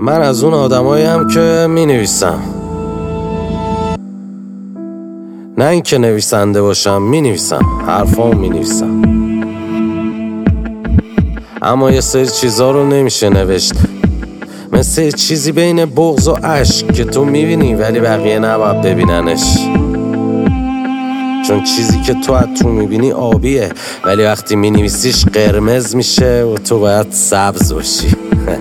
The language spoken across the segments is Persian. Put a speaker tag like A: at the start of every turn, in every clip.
A: من از اون آدماییم که می نویسم، نه اینکه نویسنده باشم، می نویسم، حرفامو می نویسم. اما یه سری چیزا رو نمیشه نوشت، مثل چیزی بین بغض و عشق که تو میبینی ولی بقیه نباید ببیننش. چون چیزی که تو از تو میبینی آبیه ولی وقتی مینویسیش قرمز میشه و تو باید سبز باشی.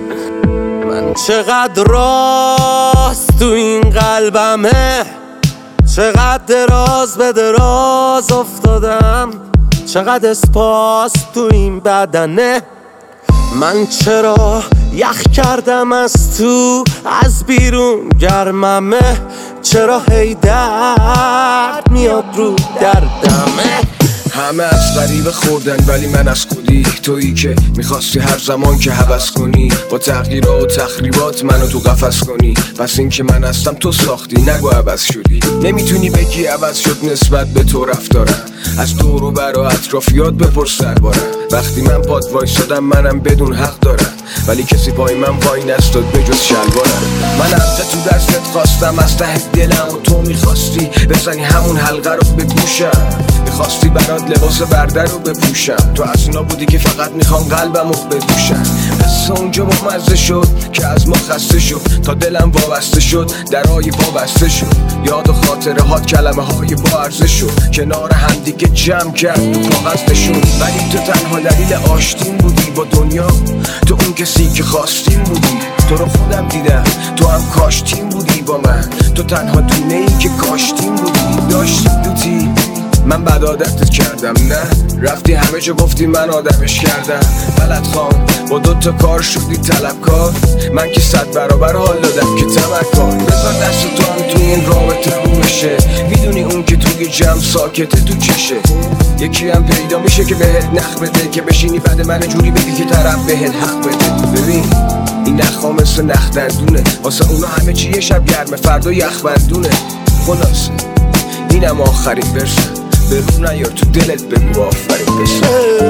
A: من چقدر راست تو این قلبمه، چقدر دراز به دراز افتادم، چقدر اسپاس تو این بدنه. من چرا یخ کردم از تو، از بیرون گرممه، چرا هی درد میاد رو دردمه.
B: همه از غریبه خوردن ولی من از خودی، تویی که میخواستی هر زمان که هوس کنی با تغییرات و تخریبات منو تو قفس کنی. پس این که من هستم تو ساختی، نگو عوض شدی. نمیتونی بگی عوض شد نسبت به تو رفتارم، از دور و بر و اطرافیات بپرس دربارم. وقتی من پاد وایسادم منم بدون حق دارم، ولی کسی پای من وای نستاد بجز شلوارم. من از تو دستت خواستم از ته دلم و تو میخواستی بزنی همون حلقه رو به گوشم، میخواستی برات لباس برده رو بپوشم. تو از اونا بودی که فقط میخوان قلبم رو بدوشم. قصه اونجا مزه شد که از ما خسته شد، تا دلم وابسته شد درای وابسته شد. یاد و خاطره هات کلمه های با ارزش شد، کنار هم دیگه جمع کرد تو کاغذ نشون. ولی تو تنها دلیل آشتیم بودی با دنیا، تو اون کسی که خواستیم بودی. تو رو خودم دیدم تو هم کاشتیم بودی با من، تو تنها دونه ای که کاشتیم بودی. داشتیم دوتی من بد عادتت کردم، نه رفتی همه جا گفتی من آدمش کردم. بلد خان با 2 تا کار شدی طلبکار، من که 100 برابر حال دادم که تمکار. بذار دست تو هم توی این رابطه رو بشه، میدونی اون که توی جمع ساکته تو چشه. یکی هم پیدا میشه که بهت نخ بده، که بشینی بعد من جوری بگی که طرف بهت حق بده. ببین این نخا مثل نخ دندونه، واسه اونا همه چی یه شب گرمه فردا یخ بندونه. خلاصه اینم آخرین برسم، برو نیار تو دلت بگو آفرین بسن.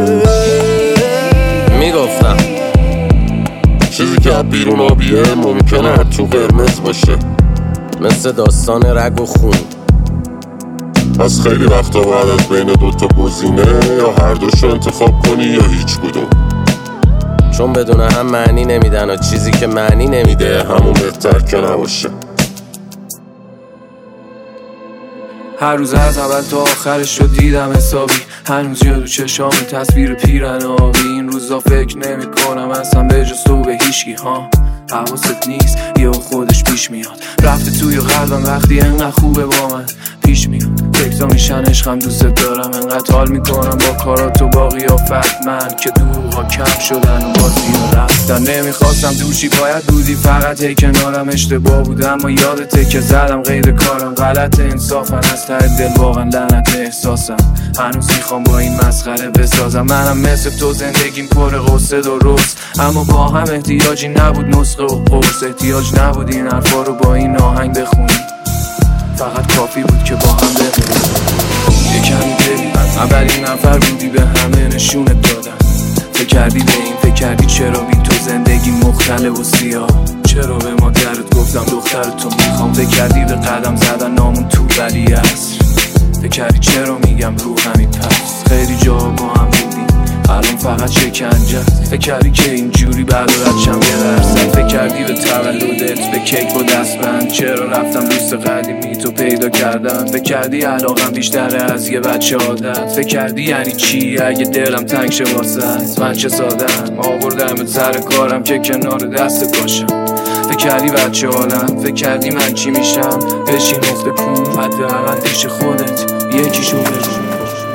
A: میگفتم چیزی که از بیرون آبیه ممکنه تو قرمز باشه، مثل داستان رگ و خون.
C: پس خیلی وقتا باید از بین 2 تا گزینه یا هر دوشو انتخاب کنی یا هیچ کدوم،
A: چون بدون هم معنی نمیدن و چیزی که معنی نمیده همون بهتر که نباشه.
D: هر روز از اول تا آخرش رو دیدم حسابی، هنوز یادو چشام تصویر پیرن آبی. این روزا فکر نمی کنم اصلا به جز تو به هیچکی ها. حواست نیست یا خودش پیش میاد، رفته توی قلبم وقتی انقدر خوبه با من پیش میاد. تکتا میشن عشقم دوست دارم، انقدر حال میکنم با کارات و با قیافت من که دروغا کم شدن و بازی ها رفتن. نمیخواستم دوشی باید بودی، فقط هی کنارم اشتباه بودم و یادته که زدم غیر کارم. غلط انصافن از ته دل واقعا لعنت احساسم، هنوز میخوام با این مسخره بسازم. منم مثل تو زندگیم پر غصه درست، اما با هم احتیاجی نبود نسخه و قرص. احتیاج نبود این حرفا رو با این آهنگ بخونیم، فقط کافی بود که با هم بمونیم. یه کمی ببین اولین نفر بودی به همه نشونت دادم. فکر کردی به این، فکر کردی چرا بی تو زندگی مختلف و سیاه. چرا به مادرت گفتم دخترتو میخوام. فکر کردی به قدم زدن نامون تو ولی عصر. فکر کردی چرا میگم رو همین پس. خیلی جا با هم بودیم الان فقط شکنجه. فکر کردی که اینجوری بردارد شم یه درصد. فکر کردی به تولدت به کیک و دستبند. چرا رفتم دوست قدیمی تو پیدا کردم. فکر کردی علاقم بیشتره از یه بچه عادت. فکر کردی یعنی چی اگه دلم تنگ شه واسه من چه سادم. آوردمت سر کارم که کنار دست باشم. فکر کردی بچه عالم، فکر کردی من چی میشم. بشین افته کن حداقل پیش خودت یکیشو بجون.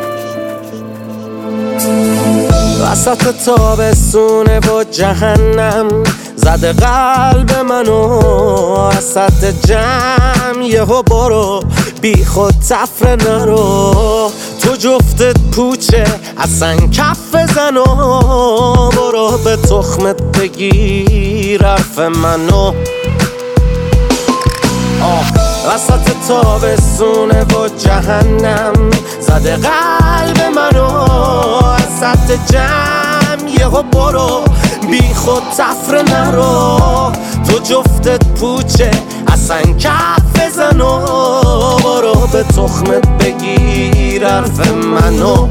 A: وسط تابستونه و جهنم زده قلب منو. وسط جمع یهو برو بی خود تفره نرو. تو جفتت پوچه اصلا کف بزن و برو به تخمت بگیر حرف منو. وسط تابستونه و جهنم زده قلب منو. وسط جمع یهو برو بی خود تفره نرو، تو جفتت پوچه اصلا کف بزن و برو به تخمت بگیر حرف منو،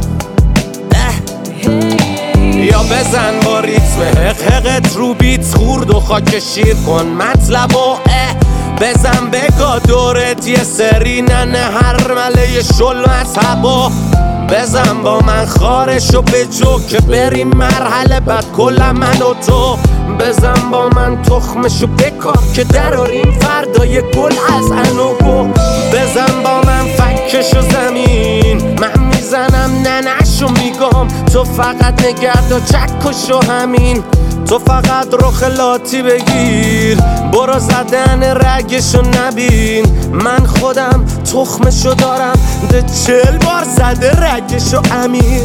A: یا بزن با ریتم حقت رو بیت خورد و خاک شیر کن مطلب و بزن بگا دورت یه سری ننه هر مله شل مذهبا، بزن با من خارشو به جو که بریم مرحله بعد کل من و تو، بزن با من تخمشو بکار که دراریم فردای گل از انوگو، بزن با من فکشو زمین من میزنم ننشو میگم، تو فقط نگرد و چکشو همین، تو فقط رخ لاتی بگیر برو زدن رگشو نبین، من خودم تخمشو دارم ده 40 بار زده رگشو امیر.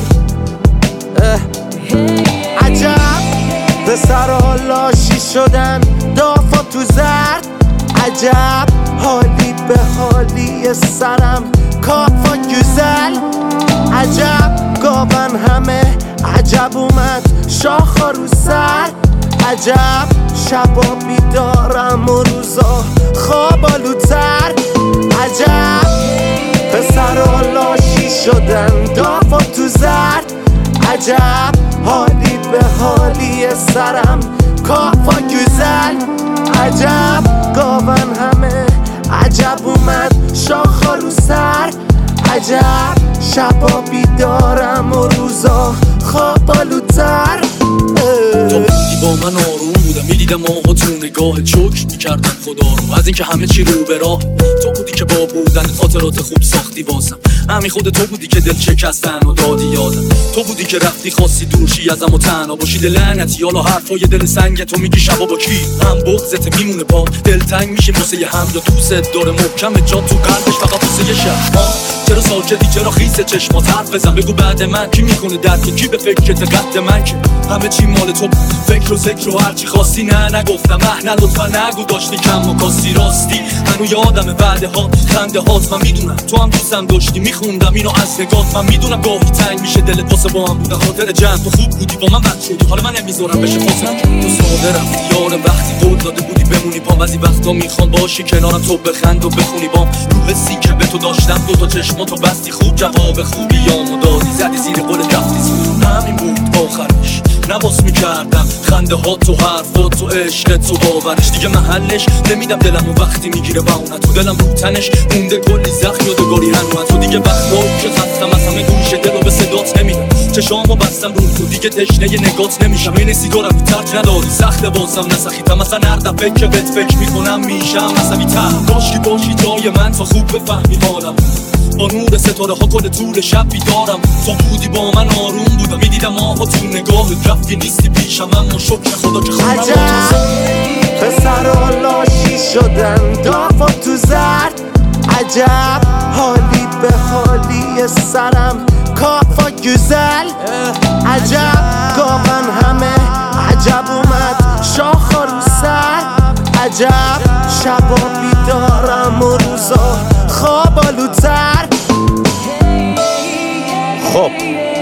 A: عجب پسرها لاشی شدن دافا تو زرد، عجب حالی به حالی سرم کافا گوزل، عجب گاون همه عجب اومد شاخا رو سر، عجب شبا بیدارم و روزا خوابالوتر، عجب پسرها لاشی شدن دافا تو زرد، عجب حالی به حالی سرم کافا گوزل، عجب گاون همه عجب اومد شاخا رو سر، عجب شبا بیدارم و روزا خوابالوتر.
E: تو بودی با من آروم بودم میدیدم آها تو نگاه چک میکردم خدا رو از اینکه همه چی رو به راه، تو بودی که با بودن خاطرات خوب ساختی واسم، همین خود تو بودی که دل شکستن و دادی یادم، تو بودی که رفتی خواستی دورشی ازم و تنها باشی دل لعنتی حالا حرفای دل سنگ تو میگی شبا با کی هم بغضت میمونه پا دلتنگ میشه واسه هم یا دوست داره محکم جا تو قلبش فقط واسه یه شب، چرا ساکتی چرا خیس چشمات حرف بزن بگو بعد من کی میکنه درک کی به فکرت قد من که همه چی مال تو فکر و ذکر و هرچی خواستی نگفتم نه لطفا نگو داشتی کم و کاستی راستی هنو یادم بعده ها خنده هات، من میدونم تو هم دوستم داشتی میخوندم اینو از نگات، من میدونم گاهی تنگ میشه دلت واسه با هم بودن خاطر جمع، تو خوب بودی با من بد شدی حالا من نمیذارم بشه فاصله، تو ساده رفتی یار وقتی قول داده بودی بمونی پام، بعضی وقتا میخوام باشی کنارم تو بخند و بخونی بام، رو حسی که به تو داشتم دوتا چشماتو بستی خوب جواب خوبیامو دادی زدی زیر قول رفتی زود، همین بود آخرش نباس میکردم خنده ها تو حرفات تو عشق تو باورش دیگه محلش نمیدم دلم و وقتی میگیره بهونه تو دلم رو تنش مونده کلی زخم یادگاری هنوز تو دیگه وقتایی که خستم از همه گوشه دل و به صدات نمیدم چشامو بستم رو تو دیگه تشنه نگات نمیشم این سیگارم ترک نداری سخت بازم نسخیتم مثلا هر دفعه که بهت فکر میکنم میشم عصبی تر کاشکی باشی جای من تا خوب بفهمی حالم با نور ستاره ها کل طول شب بیدارم، تو بودی با من آروم بودم میدیدم آها تو نگاهت رفتی نیستی پیشم اما شکر خدا که خونم
A: عجب پسرها لاشی شدن دافا تو زرد، عجب حالی به حالی سرم کافا گوزل، عجب گاون همه عجب اومد شاخا رو سر، عجب شبا بیدارم و روزا خوابالوتر. خب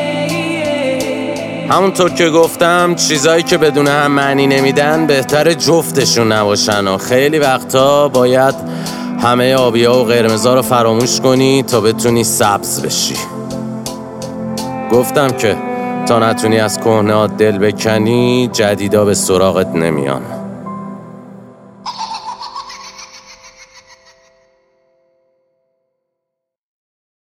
A: همونطور که گفتم چیزایی که بدون هم معنی نمیدن بهتر جفتشون نباشن و خیلی وقتا باید همه آبی‌ها و قرمزا رو فراموش کنی تا بتونی سبز بشی. گفتم که تا نتونی از کهنه‌ها دل بکنی جدیدا به سراغت نمیان.